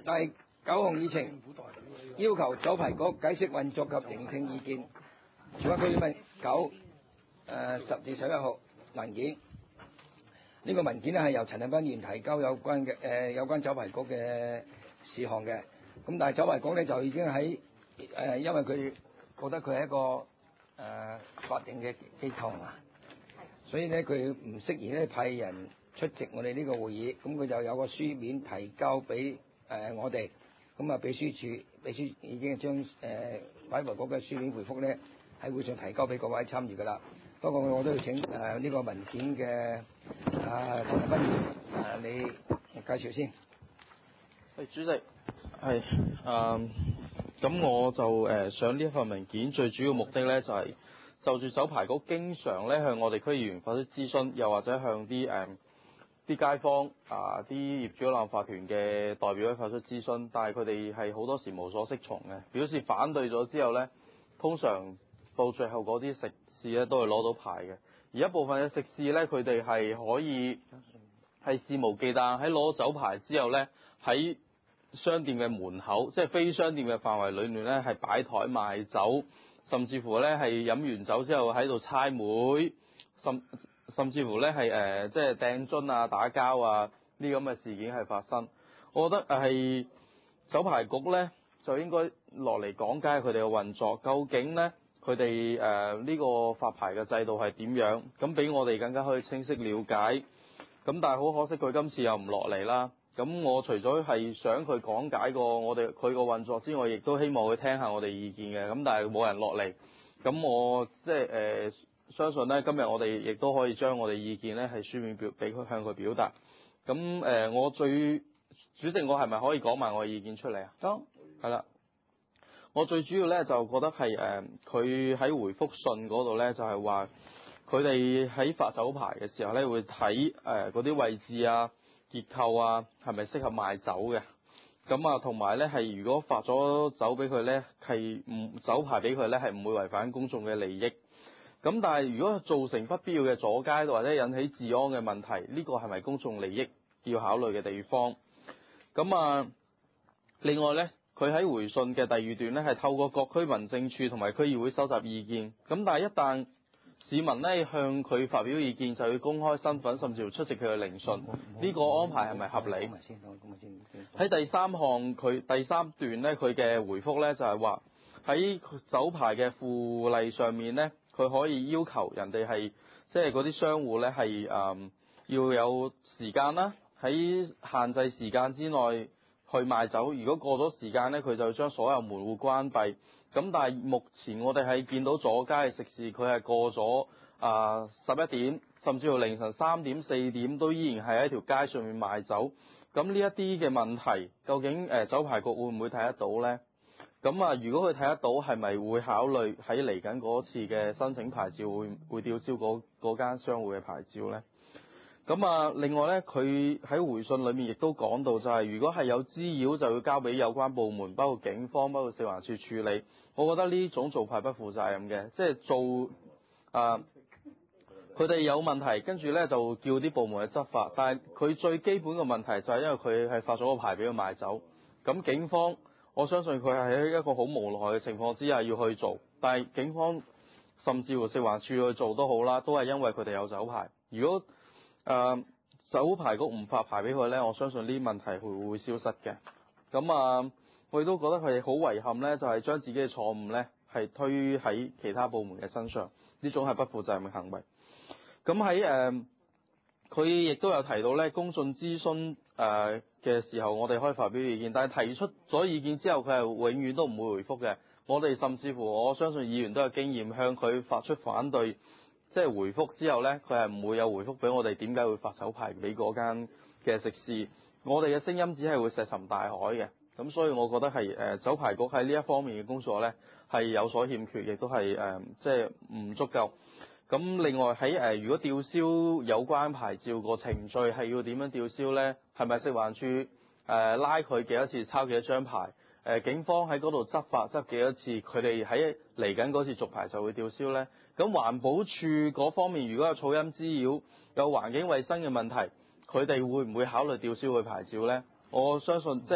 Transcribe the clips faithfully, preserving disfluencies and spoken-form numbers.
第九項議程，要求酒牌局解釋運作及聆聽意見。全國居民九誒十至十一號文件，呢、這個文件咧係由陳恒鑌議員提交有關嘅誒、呃、有關酒牌局嘅事項嘅。咁但係酒牌局咧就已經喺誒、呃，因為佢覺得佢係一個誒、呃、法定嘅機構啊，所以咧佢唔適宜咧派人出席我哋呢個會議。咁佢就有個書面提交俾誒、呃、我哋。咁啊，秘書處秘書已經將誒委員會嘅書面回覆咧喺會上提交俾各位參與㗎啦。不過我都要請誒呢、呃這個文件嘅啊陳恒鑌議員誒你介紹先。 係主席，係誒咁我就誒、呃、上呢一份文件最主要目的咧就係、是、就住酒牌局經常咧向我哋區議員發出諮詢，又或者向啲誒。呃啲街坊啊，啲業主立案法團嘅代表咧發出諮詢，但係佢哋係好多時無所適從嘅，表示反對咗之後呢，通常到最後嗰啲食肆咧都係攞到牌嘅，而一部分嘅食肆呢，佢哋係可以係肆無忌憚喺攞酒牌之後呢，喺商店嘅門口，即係非商店嘅範圍裏面呢，係擺台賣酒，甚至乎呢係飲完酒之後喺度猜枚，甚甚至乎咧係誒即係掟樽啊、打交啊呢咁嘅事件係發生。我覺得係酒牌局咧就應該落嚟講解佢哋嘅運作，究竟咧佢哋誒呢個發牌嘅制度係點樣，咁俾我哋更加可以清晰了解。咁但係好可惜佢今次又唔落嚟啦。咁我除咗係想佢講解過我哋佢個運作之外，亦都希望佢聽下我哋意見嘅。咁但係冇人落嚟，咁我即係誒。呃相信咧，今日我哋亦都可以將我哋意見咧係書面表俾佢向佢表達。咁誒、呃，我最主席，我係咪可以講埋我嘅意見出嚟啊？得，係啦。我最主要咧就覺得係誒，佢、呃、喺回覆信嗰度咧就係話，佢哋喺發酒牌嘅時候咧會睇誒嗰啲位置啊、結構啊係咪適合賣酒嘅。咁啊，同埋咧係如果發咗酒俾佢咧，係唔酒牌俾佢咧係唔會違反公眾嘅利益。咁但係如果造成不必要嘅阻街或者引起治安嘅問題，呢個係咪公眾利益要考慮嘅地方？咁啊，另外呢，佢喺回信嘅第二段呢，係透過各區民政處同埋區議會收集意見。咁但係一旦市民呢向佢發表意見，就要公開身份，甚至乎出席佢嘅聆訊，呢個安排係咪合理？喺第三項佢第三段呢，佢嘅回覆呢，就係話喺酒牌嘅附例上面呢。佢可以要求人哋係即係嗰啲商戶咧係誒要有時間啦，喺限制時間之內去賣酒。如果過咗時間咧，佢就將所有門戶關閉。咁但係目前我哋係見到阻街嘅食肆，佢係過咗啊十一點，甚至乎凌晨三點四點都依然係喺條街上面賣酒。咁呢一啲嘅問題，究竟誒、呃、酒牌局會唔會睇得到咧？咁啊，如果佢睇得到，係咪會考慮喺嚟緊嗰次嘅申請牌照會會吊銷嗰嗰間商戶嘅牌照呢？咁啊，另外呢，佢喺回信裏面亦都講到，就係如果係有滋擾，就要交俾有關部門，包括警方、包括食環署處理。我覺得呢種做法不負責任嘅，即係做啊，佢哋有問題，跟住呢就叫啲部門去執法。但係佢最基本嘅問題就係因為佢係發咗個牌俾佢賣酒，咁警方。我相信佢係喺一個好無奈嘅情況之下要去做，但係警方甚至乎食環署去做都好啦，都係因為佢哋有酒牌。如果誒、呃、酒牌局唔發牌俾佢呢，我相信呢啲問題會會消失嘅。咁啊，我亦都覺得佢哋好遺憾呢，就係、是、將自己嘅錯誤呢係推喺其他部門嘅身上，呢種係不負責任嘅行為。咁喺誒，佢亦都有提到呢公眾諮詢誒嘅時候，我哋可以發表意見，但係提出咗意見之後，佢係永遠都唔會回覆嘅。我哋甚至乎我相信議員都有經驗，向佢發出反對，即係回覆之後呢，佢係唔會有回覆俾我哋點解會發酒牌俾嗰間嘅食肆。我哋嘅聲音只係會石沉大海嘅。咁所以我覺得係誒、呃、酒牌局喺呢一方面嘅工作呢，係有所欠缺，亦都係誒即係唔足夠。咁另外喺誒、呃、如果吊銷有關牌照個程序係要點樣吊銷呢？係咪食環署誒、呃、拉佢幾多次抄幾多張牌？誒、呃、警方喺嗰度執法執幾多次？佢哋喺嚟緊嗰次續牌就會吊銷呢？咁環保署嗰方面如果有噪音滋擾、有環境衛生嘅問題，佢哋會唔會考慮吊銷佢牌照呢？我相信即係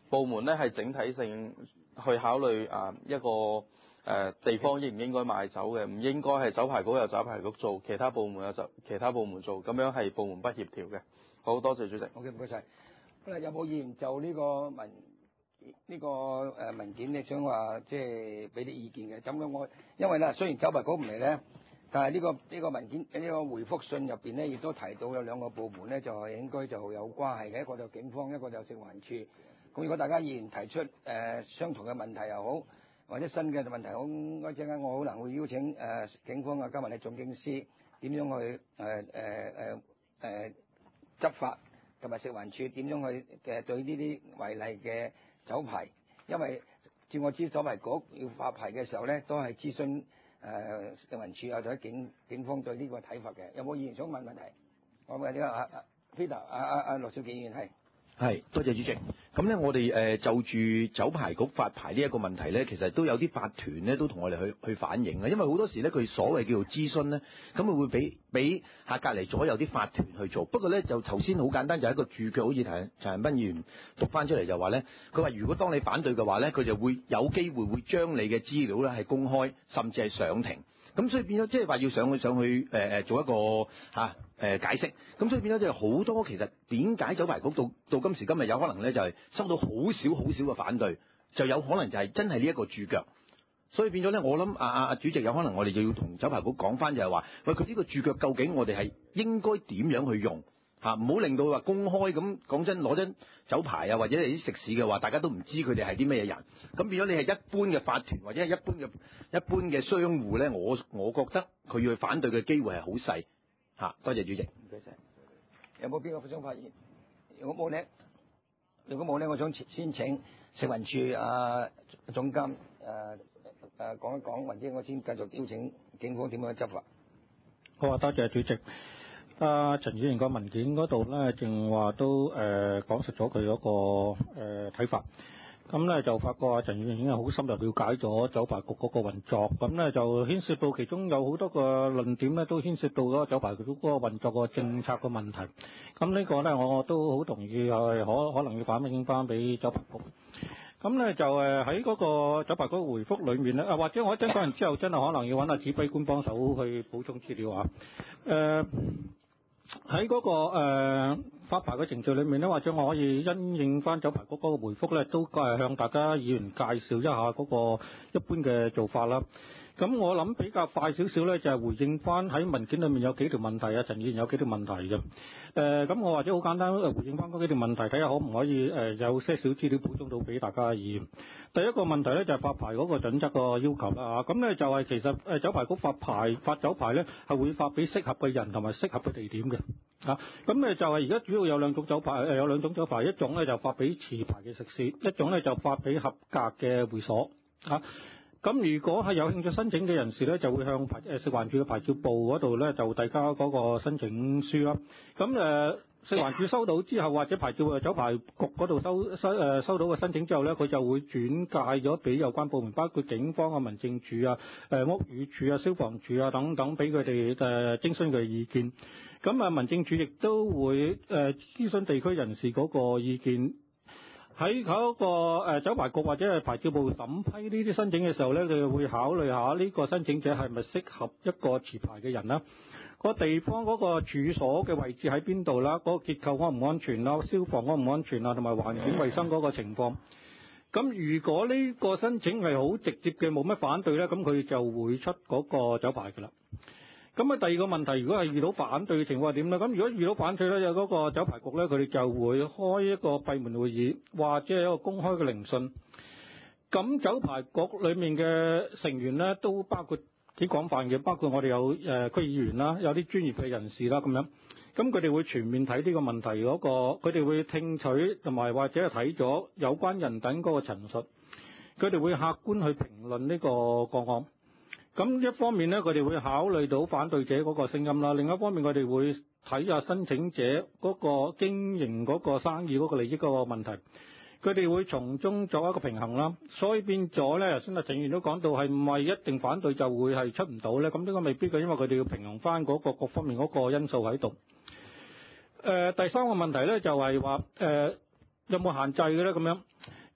部門咧係整體性去考慮啊一個誒、呃、地方應唔應該賣酒嘅，唔應該係酒牌局有酒牌局做，其他部門有就其他部門做，咁樣係部門不協調嘅。好多謝主席。 好嘅，唔該晒。咁啊，有冇議員就呢個文呢、呢個誒文件你想話即係俾啲意見嘅？咁樣我因為咧，雖然酒牌局唔嚟咧，但係呢、呢個呢、呢個文件呢、呢個回覆信入邊咧，亦都提到有兩個部門咧，就係應該就有關係嘅，一個就警方，一個就食環署。咁如果大家議員提出誒、呃、相同嘅問題又好，或者新嘅問題好，嗰陣間我可能會邀請誒、呃、警方啊，加埋你總警司點樣去誒誒誒誒執法，同埋食環署點樣去嘅對呢啲違例嘅酒牌，因為照我知酒牌局要發牌嘅時候咧，都係諮詢誒、呃、食環署或者警警方對呢個睇法嘅。有冇議員想問問題？我問呢個阿 Peter 阿阿阿羅少健議員係。 係，多謝主席。咁咧，我哋誒、呃、就住酒牌局發牌呢一個問題咧，其實都有啲法團咧都同我哋去去反映嘅，因為好多時咧佢所謂叫做諮詢咧，咁佢會俾俾下隔離左右啲法團去做。不過咧就頭先好簡單，就係一個註腳，好似陳陳恒鑌議員讀翻出嚟就話咧，佢話如果當你反對嘅話咧，佢就會有機會會將你嘅資料咧係公開，甚至係上庭。咁所以變咗即係話要上去上去誒誒、呃、做一個嚇誒、啊呃、解釋，咁所以變咗即係好多其實點解酒牌局到到今時今日有可能咧就係收到好少好少嘅反對，就有可能就係真係呢一個註腳，所以變咗咧我諗啊啊啊主席有可能我哋就要同酒牌局講翻就係話，喂佢呢個註腳究竟我哋係應該點樣去用？嚇唔好令到話公開咁講真攞張酒牌啊，或者係啲食肆嘅話，大家都唔知佢哋係啲咩人。咁變咗你係一般嘅法團或者係一般嘅一般嘅商戶咧，我我覺得佢要去反對嘅機會係好細嚇。多謝主席。唔該晒。 有冇邊個想發言？如果冇咧，如果冇咧，我想先請食環署啊總監誒誒講一講，或者我先繼續邀請警方點樣執法。 好啊，多謝主席。啊，陳議員個文件嗰度咧，正話都誒、呃、講述咗佢嗰個誒睇、呃、法。咁咧就發覺啊，陳議員已經係好深入了解咗酒牌局嗰個運作。咁咧就牽涉到其中有好多個論點咧，都牽涉到嗰個酒牌局嗰個運作個政策個問題。咁呢個咧，我都好同意係可可能要反映翻俾酒牌局。咁咧就誒喺嗰個酒牌局回覆裏面咧，啊或者我一陣講完之後，真係可能要揾下指揮官幫手去補充資料啊。誒、呃。喺嗰、那個誒、呃、發牌嘅程序裏面咧，或者我可以因應翻酒牌局嗰個回覆咧，都係向大家議員介紹一下嗰個一般嘅做法啦。咁我諗比較快少少咧，就係、是、回應翻喺文件裏面有幾條問題啊，陳議員有幾條問題嘅。誒、呃，咁我或者好簡單回應翻嗰幾條問題，睇下可唔可以誒、呃、有些少資料補充到俾大家議員。第一個問題咧就係、是、發牌嗰個準則個要求啦嚇。咁咧就係其實誒酒牌局發牌發酒牌咧係會發俾適合嘅人同埋適合嘅地點嘅嚇。咁咧就係而家主要有兩種酒牌誒有兩種酒牌，一種咧就發俾持牌嘅食肆，一種咧就發俾合格嘅會所嚇。咁如果係有興趣申請嘅人士咧，就會向牌誒食環署嘅牌照部嗰度咧就遞交嗰個申請書啦。咁誒食環署收到之後，或者牌照誒酒牌局嗰度收收誒收到嘅申請之後咧，佢就會轉介咗俾有關部門，包括警方啊、民政處啊、誒屋宇署啊、消防處啊等等，俾佢哋誒徵詢佢嘅意見。咁啊，民政處亦都會誒諮詢地區人士嗰個意見。喺嗰個誒酒牌局或者係牌照部審批呢啲申請嘅時候咧，佢會考慮下呢個申請者係咪適合一個持牌嘅人啦，個地方嗰個處所嘅位置喺邊度啦，嗰個結構安唔安全啦，消防安唔安全啊，同埋環境衛生嗰個情況。咁如果呢個申請係好直接嘅，冇乜反對咧，咁佢就會出嗰個酒牌㗎啦。咁啊，第二個問題，如果係遇到反對嘅情況係點咧？咁如果遇到反對咧，有嗰個酒牌局咧，佢哋就會開一個閉門會議，或者係一個公開嘅聆訊。咁酒牌局裏面嘅成員咧，都包括幾廣泛嘅，包括我哋有誒區議員啦，有啲專業嘅人士啦，咁樣。咁佢哋會全面睇呢個問題嗰個，佢哋會聽取同埋或者係睇咗有關人等嗰個陳述，佢哋會客觀去評論呢個個案。咁一方面咧，佢哋會考慮到反對者嗰個聲音啦；另一方面，佢哋會睇下申請者嗰個經營嗰個生意嗰個利益嗰個問題，佢哋會從中作一個平衡啦。所以變咗咧，頭先阿陳議員都講到係唔係一定反對就會係出唔到咧？咁呢個未必嘅，因為佢哋要平衡翻嗰個各方面嗰個因素喺度。誒、呃，第三個問題咧就係話誒有冇限制嘅咧？咁樣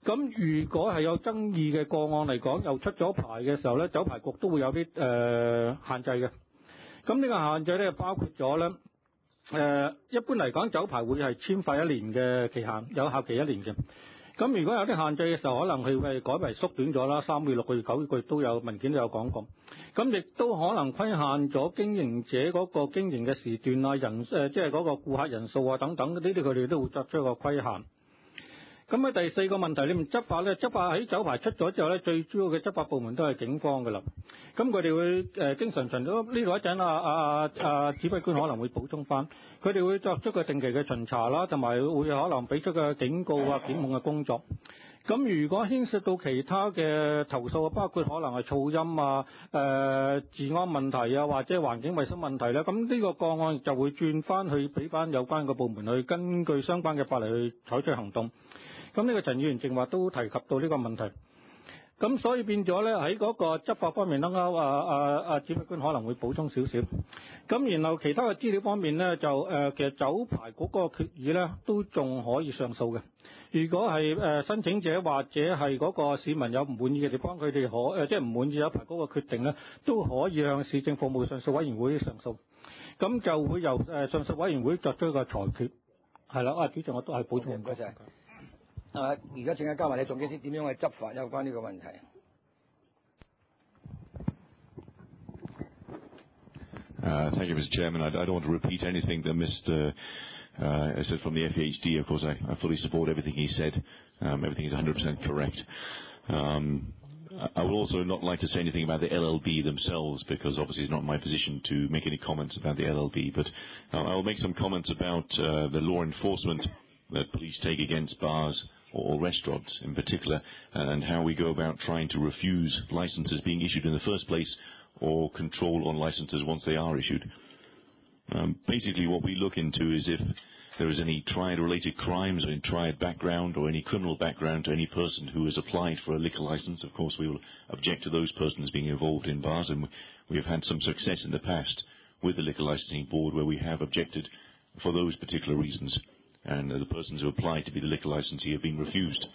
咁如果係有爭議嘅個案嚟講，又出咗牌嘅時候咧，酒牌局都會有啲誒、呃、限制嘅。咁呢個限制咧包括咗咧誒，一般嚟講酒牌會係簽發一年嘅期限，有效期一年嘅。咁如果有啲限制嘅時候，可能佢會改為縮短咗啦，三個月、六個月、九個月都有文件都有講過。咁亦都可能規限咗經營者嗰個經營嘅時段啊、人誒，即係嗰個顧客人數啊等等，呢啲佢哋都會作出一個規限。咁喺第四個問題，你們執法咧，執法喺酒牌出咗之後咧，最主要嘅執法部門都係警方㗎啦。咁佢哋會誒、呃、經常巡咗呢度一陣啊啊啊指揮官可能會補充翻，佢哋會作出個定期嘅巡查啦，同埋會可能俾出個警告啊、檢控嘅工作。咁如果牽涉到其他嘅投訴，包括可能係噪音啊、誒、呃、治安問題啊，或者環境衛生問題咧，咁呢個個案就會轉翻去俾翻有關嘅部門去根據相關嘅法例去採取行動。咁呢個陳議員正話都提及到呢個問題，咁所以變咗咧喺嗰個執法方面咧，啊啊啊指揮官可能會補充少少。咁然後其他嘅資料方面咧，就誒、呃、其實酒牌局嗰個決議咧都仲可以上訴嘅。如果係誒、呃、申請者或者係嗰個市民有唔滿意嘅地方，佢哋可誒、呃、即係唔滿意酒牌局嗰個決定咧，都可以向市政服務上訴委員會上訴。咁就會由誒、呃、上訴委員會作出一個裁決。係啦，啊主席我都係補充。 唔該晒。啊！而家陣間交埋你總結啲點樣去執法有關呢個問題。 Uh, thank you, Mister Chairman. I, I don't want to repeat anything that Mister Uh, said from the F E H D. Of course, I, I fully support everything he said. Um, everything is one hundred percent correct. Um, I would also not like to say anything about the L L B themselves, because obviously it's not my position to make any comments about the L L B. But uh, I'll make some comments about uh, the law enforcement that police take against bars or restaurants in particular, and how we go about trying to refuse licenses being issued in the first place, or control on licenses once they are issued. Um, basically what we look into is if there is any triad-related crimes or any triad background or any criminal background to any person who has applied for a liquor license. Of course, we will object to those persons being involved in bars, and we have had some success in the past with the Liquor Licensing Board where we have objected for those particular reasons, and uh, the persons who applied to be the liquor licensee have been refused.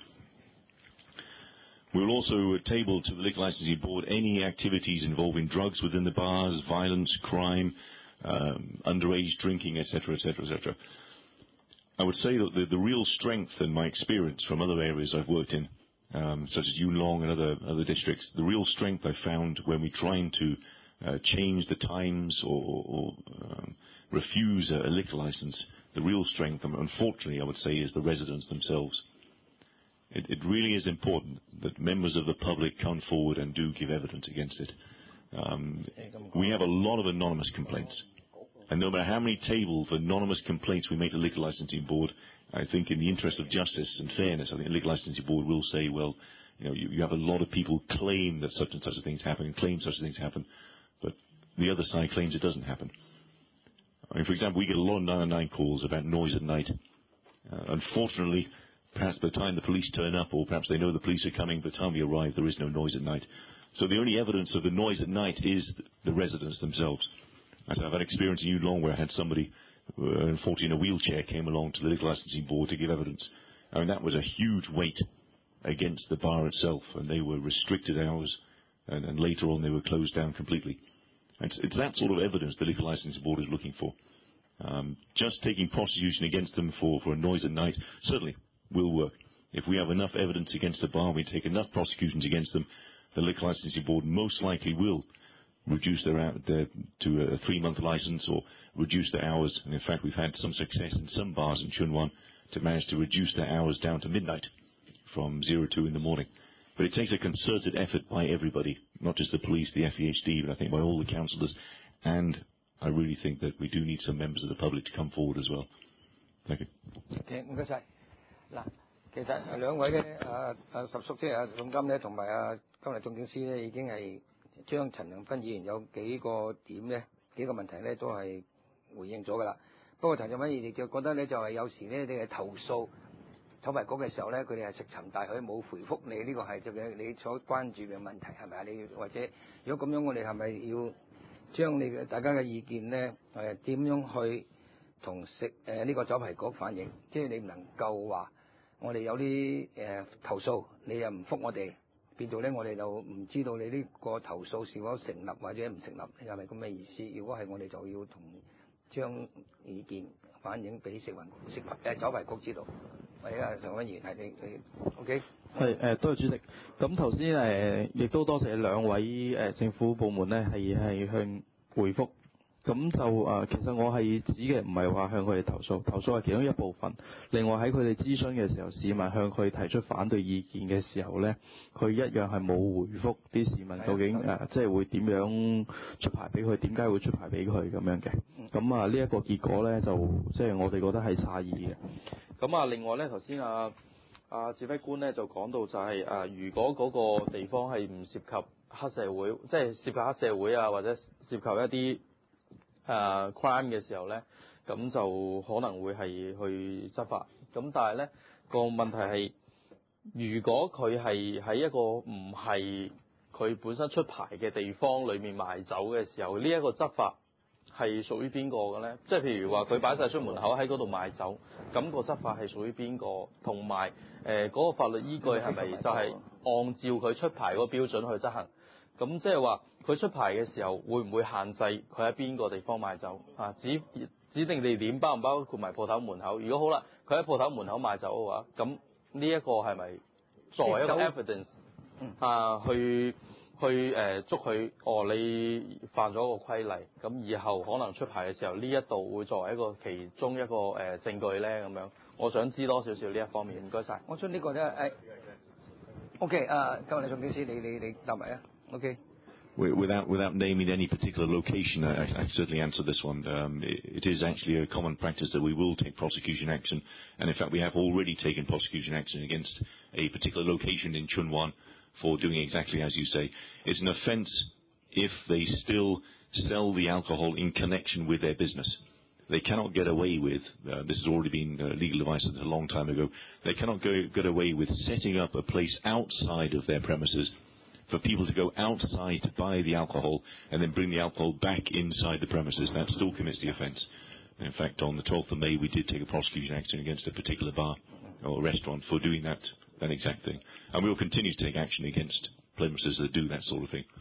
We will also uh, table to the Liquor Licensing Board any activities involving drugs within the bars, violence, crime, um, underage drinking, et cetera, et cetera, et cetera. I would say that the, the real strength in my experience from other areas I've worked in, um, such as Yuen Long and other, other districts, the real strength I found when we're trying to uh, change the times or, or um, refuse a, a liquor license, the real strength, unfortunately, I would say, is the residents themselves. It, it really is important that members of the public come forward and do give evidence against it. Um, we have a lot of anonymous complaints. And no matter how many tables of anonymous complaints we make to the Liquor Licensing Board, I think in the interest of justice and fairness, I think the Liquor Licensing Board will say, well, you know, you, you have a lot of people claim that such and such things happen and claim such things happen, but the other side claims it doesn't happen. I mean, for example, we get a lot of nine one nine calls about noise at night. Uh, unfortunately, perhaps by the time the police turn up, or perhaps they know the police are coming, by the time we arrive, there is no noise at night. So the only evidence of the noise at night is the residents themselves. As I've had experience in Yuen Long where I had somebody, uh, unfortunately in a wheelchair, came along to the Liquor Licensing Board to give evidence. I mean, that was a huge weight against the bar itself, and they were restricted hours, and, and later on they were closed down completely. And it's, it's that sort of evidence the Liquor Licensing Board is looking for. Um, just taking prosecution against them for, for a noise at night certainly will work. If we have enough evidence against a bar, we take enough prosecutions against them, the Liquor Licensing Board most likely will reduce their, their to a three-month license or reduce their hours. And in fact, we've had some success in some bars in Chun Wan to manage to reduce their hours down to midnight from zero two in the morning. But it takes a concerted effort by everybody, not just the police, the F E H D, but I think by all the councillors. And I really think that we do need some members of the public to come forward as well. Thank you. Okay, 唔該晒。嗱，其實兩位咧，啊啊十叔即係啊總監咧，同埋啊今日總警司咧，已經係將陳恒鑌議員有幾個點咧，幾個問題咧，都係回應咗㗎啦。不過陳恒鑌議員就覺得咧，就係、是、有時咧，你係投訴酒牌局嘅時候咧，佢哋係石沉大海冇回覆你，呢、這個係就係你所關注嘅問題係咪啊？你或者如果咁樣，我哋係咪要將你嘅大家嘅意見咧，誒點樣去同食誒呢個酒牌局反映？即係你唔能夠話我哋有啲誒、呃、投訴，你又唔覆我哋，變到咧我哋就唔知道你呢個投訴是否成立或者唔成立，係咪咁嘅意思？如果係我哋就要同將意見反映俾食環食誒酒牌局知道。或者啊，常委員係你你 OK。 係誒，多謝主席。咁頭先誒，亦都多謝兩位誒政府部門咧，係係向回覆。咁就誒，其實我係指嘅唔係話向佢哋投訴，投訴係其中一部分。另外喺佢哋諮詢嘅時候，市民向佢提出反對意見嘅時候咧，佢一樣係冇回覆啲市民究竟誒，即係會點樣出牌俾佢，點解會出牌俾佢咁樣嘅。咁啊，呢一個結果咧，就即係我哋覺得係詫異嘅。咁啊，另外咧，頭先啊啊指揮官咧就講到就係、是、啊，如果嗰個地方係唔涉及黑社會，即係涉及黑社會啊，或者涉及一啲誒 crime 嘅時候咧，咁就可能會係去執法。咁但係咧個問題係，如果佢係喺一個唔係佢本身出牌嘅地方裏面賣酒嘅時候，呢、這、一個執法係屬於邊個嘅咧？即係譬如話佢擺晒出門口喺嗰度賣酒，咁、個執法係屬於邊個？同埋誒嗰個法律依據係咪就係按照佢出牌嗰個標準去執行？咁即係話佢出牌嘅時候會唔會限制佢喺邊個地方賣酒啊？指指定地點包唔包括埋鋪頭門口？如果好啦，佢喺鋪頭門口賣酒嘅話，咁呢一個係咪作為一個 evidence 啊去？去誒、呃、捉佢，哦，你犯咗個規例，咁以後可能出牌嘅時候，呢一度會作為一個其中一個誒、呃、證據咧，咁樣，我想知多少少呢一方面，唔該晒。 我想呢個咧誒 ，OK 啊，今日宋警司，你你你答埋啊 ，OK。 Without without naming any particular location, I, I certainly answer this one. Um, it, it is actually a common practice that we will take prosecution action, and in fact we have already taken prosecution action against a particular location in Chunwan for doing exactly as you say. It's an offence if they still sell the alcohol in connection with their business. They cannot get away with, uh, this has already been uh, legal advice a long time ago, they cannot go, get away with setting up a place outside of their premises for people to go outside to buy the alcohol and then bring the alcohol back inside the premises. That still commits the offence. In fact, on the twelfth of May, we did take a prosecution action against a particular bar or restaurant for doing that, that exact thing. And we will continue to take action against premises that do that sort of thing.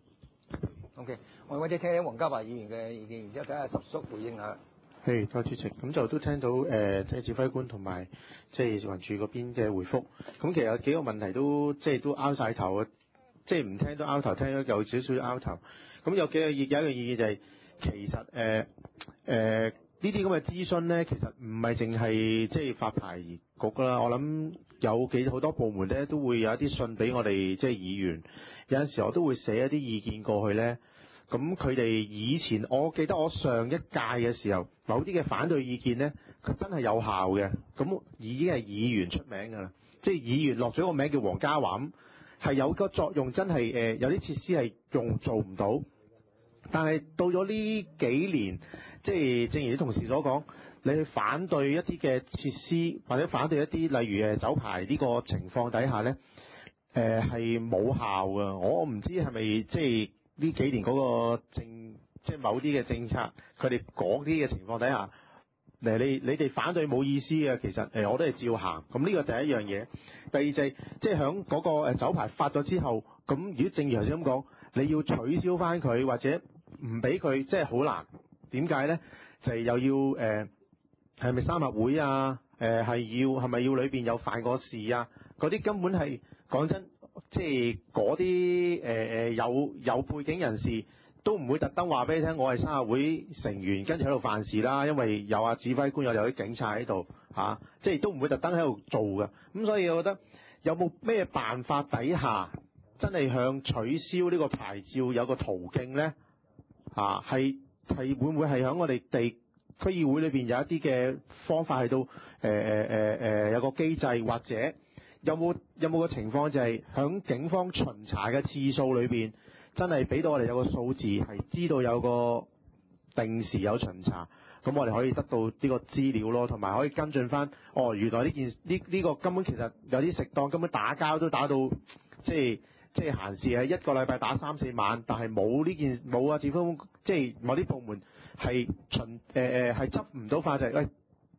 OK， 我哋或者聽聽黃家華議員嘅意見，然之後睇下十叔回應下。 係，多謝主席。咁就都聽到誒，即係指揮官同埋即係食環署嗰邊嘅回覆。咁其實有幾個問題都即係都拗晒頭嘅，即係唔聽都拗頭，聽咗有少少拗頭。咁有幾個意，有一個意見就係、是、其實誒誒。呃呃呢啲咁嘅諮詢咧，其實唔係淨係即係發牌局啦。我諗有幾好多部門咧，都會有一啲信俾我哋即係議員。有陣時我都會寫一啲意見過去咧。咁佢哋以前，我記得我上一屆嘅時候，某啲嘅反對意見咧，佢真係有效嘅。咁已經係議員出名㗎啦，即係議員落咗個名叫黃家華，係有個作用，真係誒有啲設施係用做唔到。但係到咗呢幾年，即係正如啲同事所講，你去反對一啲嘅設施，或者反對一啲例如誒酒牌呢個情況底下咧，誒係冇效㗎。我唔知係咪即係呢幾年嗰個政，即係某啲嘅政策，佢哋講啲嘅情況底下，誒你你哋反對冇意思嘅，其實誒我都係照行。咁呢個第一樣嘢。第二就係即係響嗰個誒酒牌發咗之後，咁如果正如頭先咁講，你要取消翻佢或者唔俾佢，即係好難。點解咧？就係、是、又要誒係咪三合會啊？誒、呃、係要係咪要裏邊有犯過事啊？嗰啲根本係講真，即係嗰啲誒誒有有背景人士都唔會特登話俾你聽，我係三合會成員，跟住喺度犯事啦。因為有啊指揮官有有啲警察喺度嚇，即係都唔會特登喺度做㗎。咁所以我覺得有冇咩辦法底下真係向取消呢個牌照有個途徑咧？嚇、啊、係。係會唔會係喺我哋地區議會裏邊有一啲嘅方法去到誒誒誒誒有個機制，或者有冇有冇個情況就係喺警方巡查嘅次數裏邊，真係俾到我哋有個數字，係知道有個定時有巡查，咁我哋可以得到呢個資料咯，同埋可以跟進翻。哦，原來呢件呢呢、呢個根本其實有啲食檔根本打交都打到即係。即係閒事係一個禮拜打三四晚，但係冇呢件冇啊！指揮即係某啲部門係巡誒誒係執唔到法，就係喂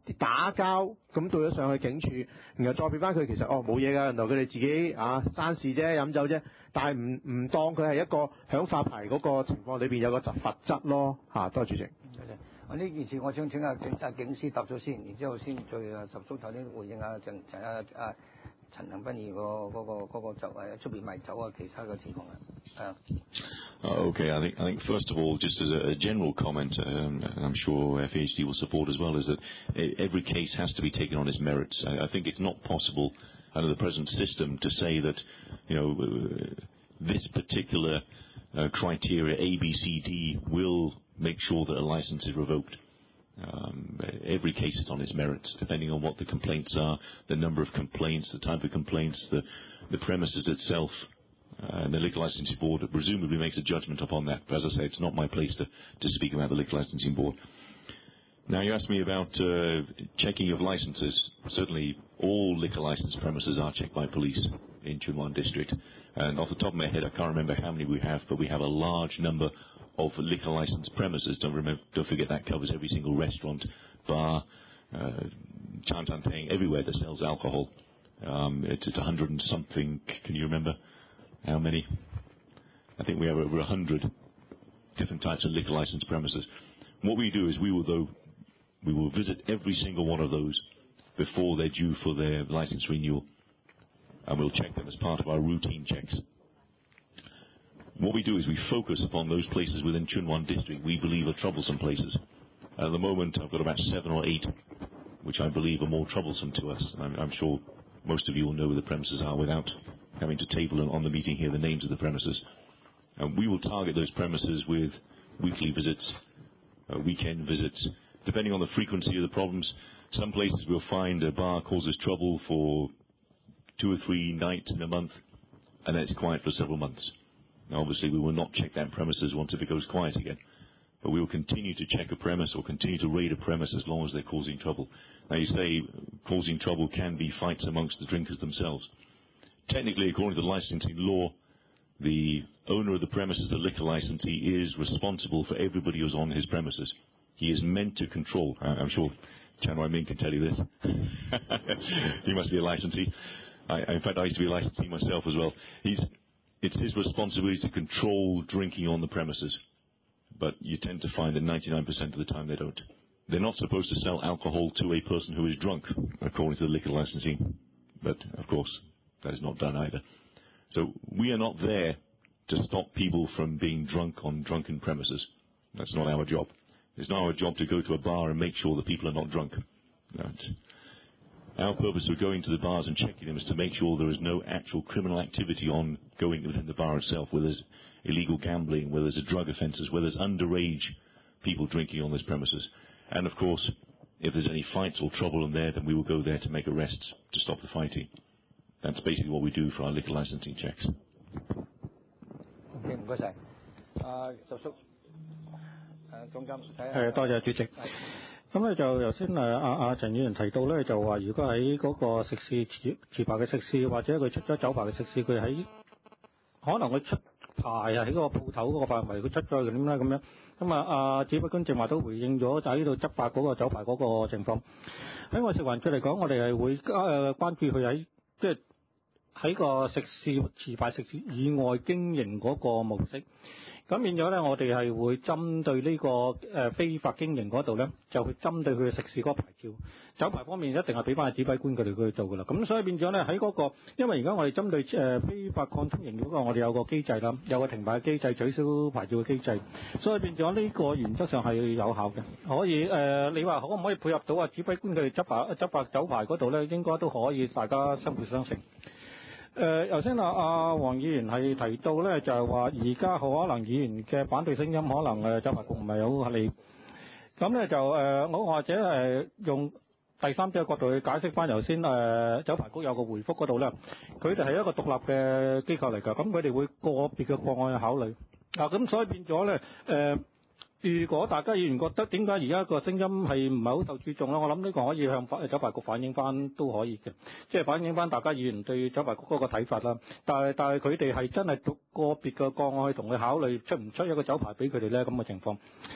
打交，咁到咗上去警署，然後再俾翻佢，其實哦冇嘢㗎，原來佢哋自己啊生事啫，飲酒啫，但係唔唔當佢係一個響發牌嗰個情況裏邊有個罰則咯嚇。多謝主席。 我呢件事我想請阿警阿警司答咗先，然之後先再啊十叔頭先回應下陳陳啊啊陳恒鑌議員個嗰個嗰個就誒出邊賣酒啊其他嘅情況啊。係。 Uh, okay, I think, I think first of all, just as a, a general comment, um, and I'm sure F A H D will support as well, is that every case has to be taken on its merits. I, I think it's not possible under the present system to say that, you know, uh, this particular uh, criteria A, B, C, D will make sure that a license is revoked. Um, every case is on its merits, depending on what the complaints are, the number of complaints, the type of complaints, the, the premises itself. Uh, and the Liquor Licensing Board presumably makes a judgment upon that. But as I say, it's not my place to, to speak about the Liquor Licensing Board. Now, you asked me about uh, checking of licenses. Certainly, all liquor license premises are checked by police in Chuen Wan District. And off the top of my head, I can't remember how many we have, but we have a large number of liquor license premises. Don't, remember, don't forget that covers every single restaurant, bar, uh, chan tan paying, everywhere that sells alcohol. Um, it's at a hundred and something. Can you remember? How many? I think we have over a hundred different types of liquor license premises. What we do is we will, though, we will visit every single one of those before they're due for their license renewal, and we'll check them as part of our routine checks. What we do is we focus upon those places within Chuen Wan District we believe are troublesome places. At the moment, I've got about seven or eight which I believe are more troublesome to us. I'm, I'm sure most of you will know where the premises are without having to table on the meeting here the names of the premises. And we will target those premises with weekly visits, uh, weekend visits, depending on the frequency of the problems. Some places we'll find a bar causes trouble for two or three nights in a month, and then it's quiet for several months. Now, obviously, we will not check that premises once it goes quiet again, but we will continue to check a premise or continue to raid a premise as long as they're causing trouble. Now, you say causing trouble can be fights amongst the drinkers themselves. Technically, according to the licensing law, the owner of the premises, the liquor licensee, is responsible for everybody who's on his premises. He is meant to control. I'm sure Chan Wai Min can tell you this. He must be a licensee. I, in fact, I used to be a licensee myself as well. He's, it's his responsibility to control drinking on the premises. But you tend to find that ninety-nine percent of the time they don't. They're not supposed to sell alcohol to a person who is drunk, according to the liquor licensing. But, of course, that is not done either. So we are not there to stop people from being drunk on drunken premises. That's not our job. It's not our job to go to a bar and make sure that people are not drunk. Right. Our purpose of going to the bars and checking them is to make sure there is no actual criminal activity on going within the bar itself, where there's illegal gambling, where there's drug offences, where there's underage people drinking on those premises. And, of course, if there's any fights or trouble in there, then we will go there to make arrests to stop the fighting. That's basically what we do for our liquor licensing checks. Okay, 唔該晒。啊，十叔，誒總監睇下。 誒，多謝主席。咁咧就頭先誒阿阿陳議員提到咧，就話如果喺嗰個食肆持持牌嘅食肆，或者佢出咗酒牌嘅食肆，佢喺可能佢出牌啊喺嗰個鋪頭嗰個範圍，佢出咗去點咧咁樣。咁啊，阿指揮官正話都回應咗，就喺呢度執法嗰個酒牌嗰個情況。喺我食環署嚟講，我哋係會誒、呃、關注佢喺即係喺個食肆持牌食肆以外經營嗰個模式。咁變咗咧，我哋係會針對呢、這個誒、呃、非法經營嗰度咧，就去針對佢嘅食肆嗰個牌照。酒牌方面一定係俾翻指揮官佢哋去做㗎啦。咁所以變咗咧喺嗰個，因為而家我哋針對誒、呃、非法擴充營嗰個，我哋有個機制啦，有個停牌嘅機制、取消牌照嘅機制。所以變咗呢個原則上係有效嘅。可以誒、呃，你話可唔可以配合到啊？指揮官佢哋執法執法酒牌嗰度咧，應該都可以，大家相輔相成。誒頭先啊，阿黃議員係提到咧，就係話而家可能議員嘅反對聲音可能誒酒牌局唔係好合理。咁咧就誒、呃，我或者誒用第三者嘅角度去解釋翻頭先誒酒牌局有個回覆嗰度咧，佢哋係一個獨立嘅機構嚟㗎，咁佢哋會個別嘅個案去考慮。嗱咁所以變咗咧誒。呃如果大家議員覺得點解而家個聲音係唔係好受注重咧，我諗呢個可以向酒牌局反映翻都可以嘅，即係反映翻大家議員對酒牌局嗰個睇法啦。但係但係佢哋係真係個別嘅個案去同佢考慮出唔出一個酒牌俾佢哋咧咁嘅情況。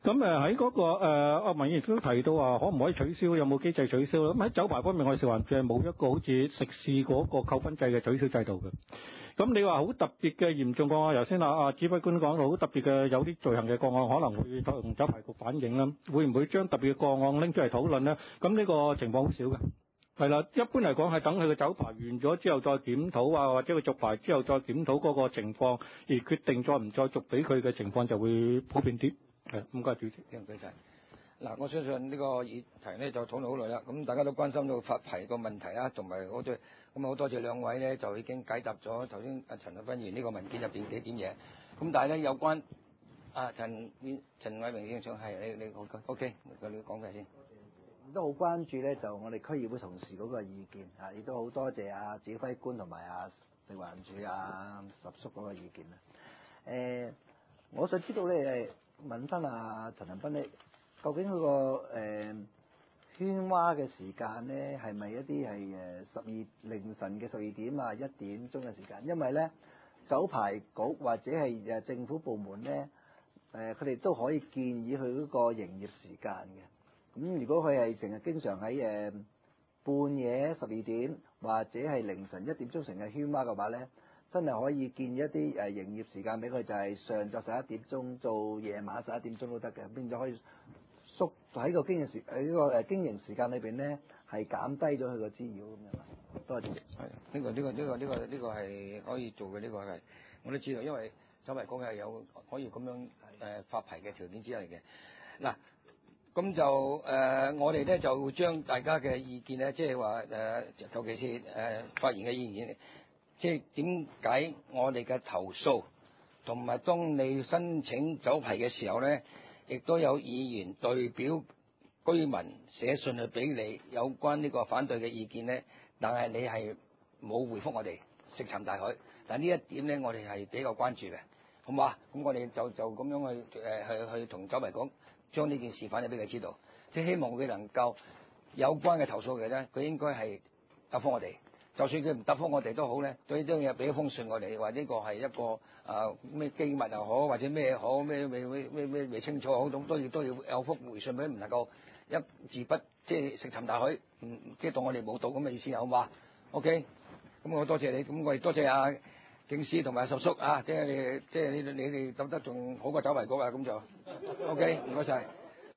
咁誒喺嗰個誒阿文議員都提到話，可唔可以取消？有冇機制取消？咁喺酒牌方面，我哋食環署係冇一個好似食肆嗰個扣分制嘅取消制度嘅。咁你話好特別嘅嚴重個案，頭先啊啊指揮官講到好特別嘅有啲罪行嘅個案，可能會同酒牌局反映啦。會唔會將特別嘅個案拎出嚟討論咧？咁呢個情況好少嘅。係啦，一般嚟講係等佢嘅酒牌完咗之後再檢討啊，或者佢續牌之後再檢討嗰個情況，而決定再唔再續俾佢嘅情況就會普遍啲。係，唔該主席。 唔該晒。嗱，我相信呢個議題咧就討論好耐啦。咁大家都關心到發牌個問題啦，同埋好多咁好多謝兩位咧就已經解答咗頭先阿陳恒鑌議員呢個文件入邊幾點嘢。咁但係咧有關啊陳陳偉明議長係你你 OK， 你講嘅先。 都好關注咧，就我哋區議會同事嗰個意見嚇，亦都好多謝阿指揮官同埋阿食環署阿十叔嗰個意見啦。誒、呃，我想知道咧，問翻阿陳恒鑌咧，究竟佢、那個誒、呃、喧嘩嘅時間咧，係咪一啲係誒十二凌晨嘅十二點啊一點鐘嘅時間？因為咧酒牌局或者係誒政府部門咧，誒佢哋都可以建議佢嗰個營業時間嘅。咁如果佢係成日經常喺誒半夜十二點或者係凌晨一點鐘成日喧嘩嘅話咧，真係可以建議一啲誒營業時間俾佢，就係上晝十一點鐘到夜晚十一點鐘都得嘅，變咗可以縮喺個經營時喺呢個誒經營時間裏邊咧，係減低咗佢個滋擾咁樣。多謝主席。 係，呢個呢個呢個呢個呢個係可以做嘅，呢個係我都知道，因為酒牌局係有可以咁樣誒發牌嘅條件之一嚟嘅。嗱。咁就誒、呃，我哋咧就會將大家嘅意見咧，即係話誒，尤其是誒、呃、發言嘅意見，即係點解我哋嘅投訴，同埋當你申請酒牌嘅時候咧，亦都有議員代表居民寫信去俾你有關呢個反對嘅意見咧，但係你係冇回覆我哋，石沉大海。但呢一點咧，我哋係比較關注嘅，好嘛？咁我哋就就咁樣去誒、呃、去去同酒牌講。將呢件事反映俾佢知道，即係希望佢能夠有關嘅投訴嘅咧，佢應該係答覆我哋。就算佢唔答覆我哋都好咧，對呢樣嘢俾一封信我哋，話呢個係一個啊咩機密又好，或者咩好咩未未咩咩未清楚好，咁都要都要有封回信俾，唔能夠一字不即係石沉大海，唔即係當我哋冇到咁嘅意思，好嘛 ？OK，咁我多謝你，咁我亦多謝阿警司同埋十叔啊，即係你即係你你哋鬥得仲好過酒牌局啊，咁就 OK，唔該晒。